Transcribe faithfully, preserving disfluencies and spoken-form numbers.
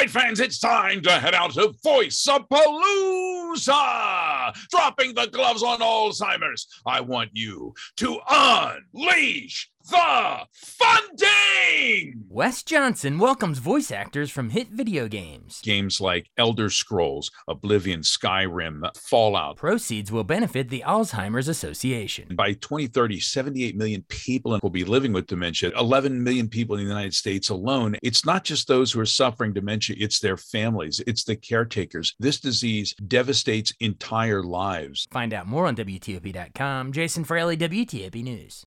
right, fans, it's time to head out to Voice-a-Palooza! Dropping the gloves on Alzheimer's. I want you to unleash the funding! Wes Johnson welcomes voice actors from hit video games. Games like Elder Scrolls, Oblivion, Skyrim, Fallout. Proceeds will benefit the Alzheimer's Association. By twenty thirty, seventy-eight million people will be living with dementia. eleven million people in the United States alone. It's not just those who are suffering dementia, it's their families, it's the caretakers. This disease devastates entire lives. Find out more on W T O P dot com. Jason Fraley, W T O P News.